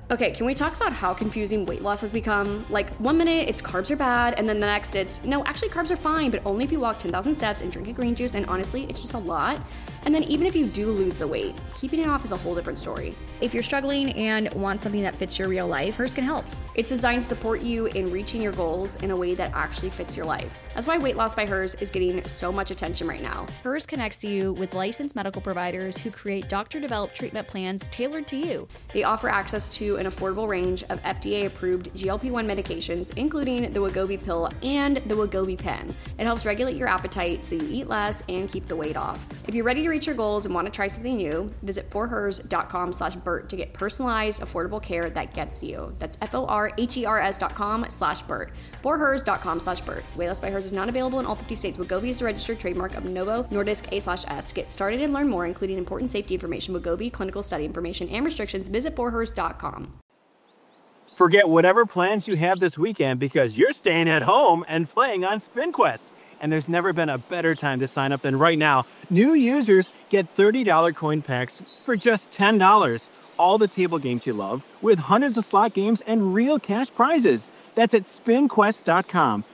Okay, can we talk about how confusing weight loss has become? Like, 1 minute it's carbs are bad, and then the next it's, no, actually carbs are fine, but only if you walk 10,000 steps and drink a green juice, and honestly, it's just a lot. And then even if you do lose the weight, keeping it off is a whole different story. If you're struggling and want something that fits your real life, Hers can help. It's designed to support you in reaching your goals in a way that actually fits your life. That's why Weight Loss by Hers is getting so much attention right now. Hers connects you with licensed medical providers who create doctor-developed treatment plans tailored to you. They offer access to an affordable range of FDA-approved GLP-1 medications, including the Wegovy pill and the Wegovy pen. It helps regulate your appetite so you eat less and keep the weight off. If you're ready to reach your goals and want to try something new, visit forhers.com/Bert to get personalized, affordable care that gets you. That's forhers.com/Bert. forhers.com/Bert. Weight Loss by Hers is not available in all 50 states. Wegovy is a registered trademark of Novo Nordisk A/S. To get started and learn more, including important safety information, Wegovy, clinical study information, and restrictions, visit forhers.com. Forget whatever plans you have this weekend because you're staying at home and playing on SpinQuest. And there's never been a better time to sign up than right now. New users get $30 coin packs for just $10. All the table games you love with hundreds of slot games and real cash prizes. That's at spinquest.com.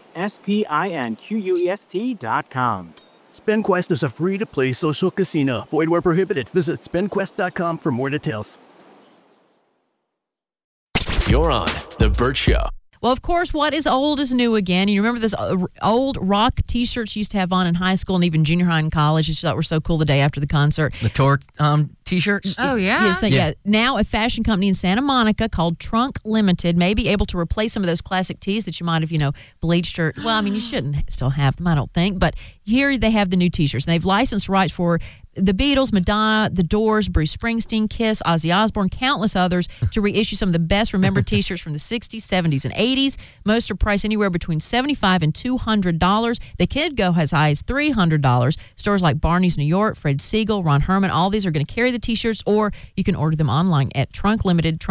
SPINQUEST.com. SpinQuest is a free-to-play social casino. Void where prohibited. Visit spinquest.com for more details. You're on The Bert Show. Well, of course, what is old is new again. You remember those old rock T-shirts you used to have on in high school and even junior high and college? You thought were so cool the day after the concert. The tour T-shirts? Oh, yeah. Yeah. Now a fashion company in Santa Monica called Trunk Limited may be able to replace some of those classic tees that you might have, bleached or, well, I mean, you shouldn't still have them, I don't think. But here they have the new T-shirts. And they've licensed rights for the Beatles, Madonna, The Doors, Bruce Springsteen, Kiss, Ozzy Osbourne, countless others to reissue some of the best remembered T-shirts from the 60s, 70s, and 80s. Most are priced anywhere between $75 and $200. They could go as high as $300. Stores like Barney's New York, Fred Siegel, Ron Herman, all these are going to carry the T-shirts, or you can order them online at Trunk Limited,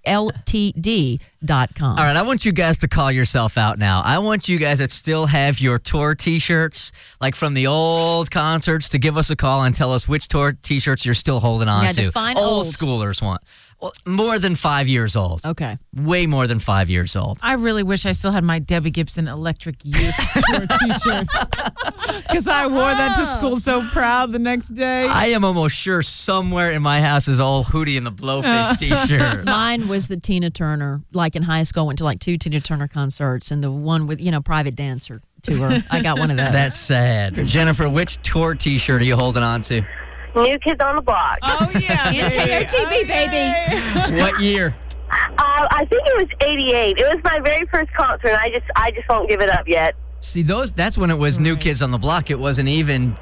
TrunkLTD.com. All right, I want you guys to call yourself out now. I want you guys that still have your tour T-shirts, like from the old concerts, to give us a call and tell us which tour T-shirts you're still holding on to. Define old schoolers want. Well, more than 5 years old. Okay. Way more than 5 years old. I really wish I still had my Debbie Gibson Electric Youth tour T-shirt. Because I wore that to school so proud the next day. I am almost sure somewhere in my house is old Hootie and the Blowfish T-shirt. Mine was the Tina Turner. Like in high school, I went to like 2 Tina Turner concerts, and the one with, Private Dancer tour. I got one of those. That's sad. Jennifer, which tour T-shirt are you holding on to? New Kids on the Block. Oh, yeah. NKOTB, baby. What year? I think it was 88. It was my very first concert, and I just won't give it up yet. See, that's when it was New Kids on the Block. It wasn't even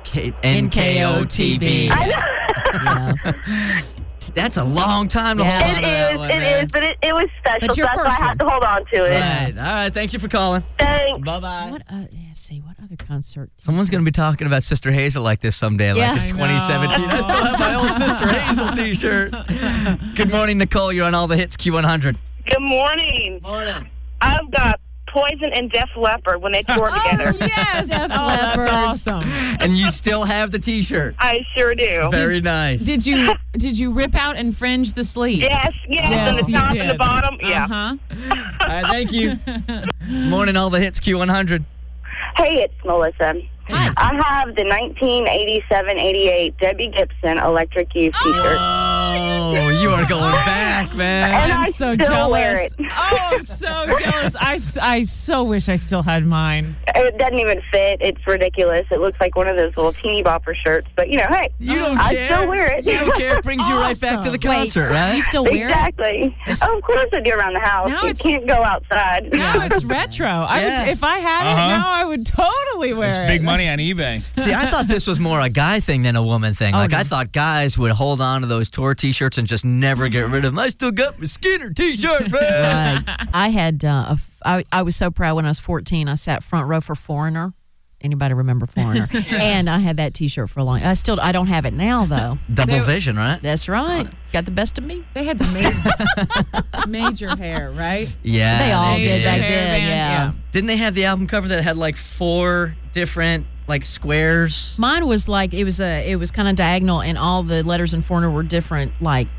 NKOTB. I know. Yeah. That's a long time to hold on to that one, It is, but it was special, so that's why I have to hold on to it. Right. All right, thank you for calling. Thanks. Bye-bye. What other concert? Someone's going to be talking about Sister Hazel like this someday, like in 2017. I still have my old Sister Hazel T-shirt. Good morning, Nicole. You're on all the hits, Q100. Good morning. Morning. I've got Poison and Def Leppard when they toured together. Yes. Def Leppard. That's awesome. And you still have the T-shirt. I sure do. Very nice. Did you rip out and fringe the sleeves? Yes, and the top and the bottom. Yeah. Uh-huh. All right, thank you. Morning, all the hits, Q100. Hey, it's Melissa. Hi. I have the 1987-88 Debbie Gibson Electric Youth T-shirt. Oh, you are going back, man. And I'm I so still jealous. wear it. Oh, I'm so jealous. I so wish I still had mine. It doesn't even fit. It's ridiculous. It looks like one of those little teeny bopper shirts. But, hey, You don't I care. still wear it. You don't care. It brings you right back to the concert, right? You still wear it? Exactly. Oh, of course I do around the house. Now You it's- can't go outside. Now it's retro. Yeah. If I had it now, I would totally wear It's it. big money on eBay. See, I thought this was more a guy thing than a woman thing. Like, no. I thought guys would hold on to those tour T-shirts and just never get rid of them. I still got my Skinner T-shirt, man. Right. I had, I was so proud when I was 14. I sat front row for Foreigner. Anybody remember Foreigner? And I had that T-shirt for a long. I don't have it now though. Double vision, right? That's right. Got the best of me. They had the major hair, right? Yeah, They all did back Hair then. band, Yeah. Didn't they have the album cover that had like 4 different like squares? Mine was like it was kind of diagonal, and all the letters in Foreigner were different, like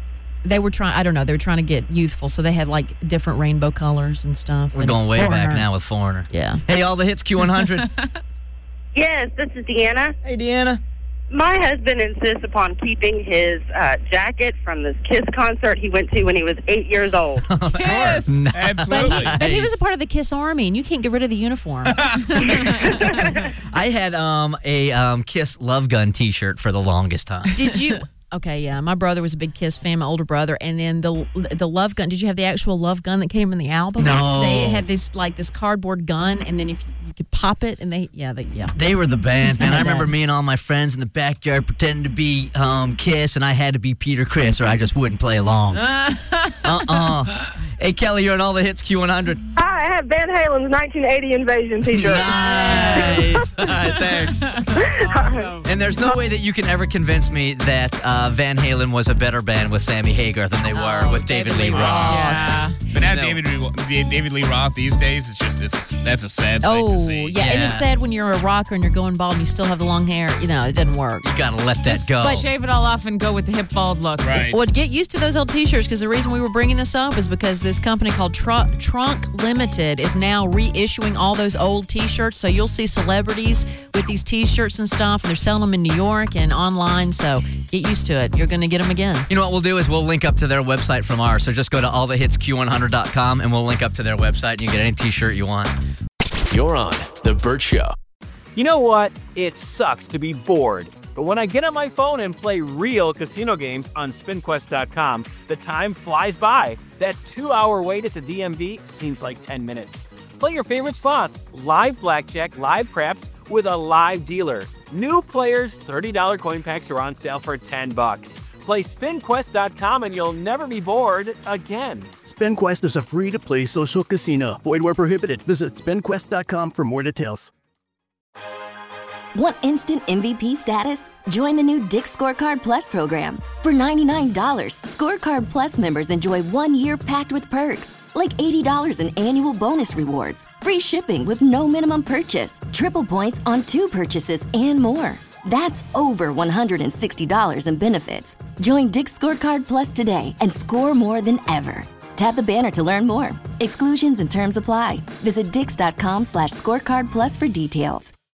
they were trying. I don't know. They were trying to get youthful, so they had like different rainbow colors and stuff. We're and going way Foreigner. back now with Foreigner. Yeah. Hey, all the hits Q100. Yes, this is Deanna. Hey, Deanna. My husband insists upon keeping his jacket from this KISS concert he went to when he was 8 years old. Yes, Absolutely. But he was a part of the KISS Army, and you can't get rid of the uniform. I had a KISS Love Gun T-shirt for the longest time. Did you? Okay, yeah. My brother was a big KISS fan, my older brother, and then the Love Gun. Did you have the actual Love Gun that came in the album? No. They had this cardboard gun, and then if you could pop it, and they They were the band, man. I had remember that. me and all my friends in the backyard pretending to be KISS, and I had to be Peter Criss, or I just wouldn't play along. Hey, Kelly, you're on all the hits Q100. Hi, I have Van Halen's 1980 Invasion t-shirt. Nice. All right, thanks. awesome. And there's no way that you can ever convince me that Van Halen was a better band with Sammy Hagar than they were with David Lee Roth. Yeah. But now No. David Lee Roth these days is just that's a sad thing to see. Yeah, and it's sad when you're a rocker and you're going bald and you still have the long hair. You know, it doesn't work. You gotta let that go. But shave it all off and go with the hip bald look. Right. Well, get used to those old T-shirts because the reason we were bringing this up is because this company called Trunk Limited is now reissuing all those old T-shirts. So you'll see celebrities with these T-shirts and stuff, and they're selling them in New York and online. So get used to it. You're going to get them again. You know what we'll do is we'll link up to their website from ours. So just go to allthehitsq100.com and we'll link up to their website and you can get any T-shirt you want. You're on The Burt Show. You know what? It sucks to be bored. But when I get on my phone and play real casino games on SpinQuest.com, the time flies by. That 2-hour wait at the DMV seems like 10 minutes. Play your favorite slots, live blackjack, live craps, with a live dealer. New players, $30 coin packs are on sale for $10. Play SpinQuest.com and you'll never be bored again. SpinQuest is a free-to-play social casino. Void where prohibited. Visit SpinQuest.com for more details. Want instant MVP status? Join the new Dick's Scorecard Plus program. For $99, Scorecard Plus members enjoy 1 year packed with perks, like $80 in annual bonus rewards, free shipping with no minimum purchase, triple points on 2 purchases, and more. That's over $160 in benefits. Join Dick's Scorecard Plus today and score more than ever. Tap the banner to learn more. Exclusions and terms apply. Visit dix.com/scorecard plus for details.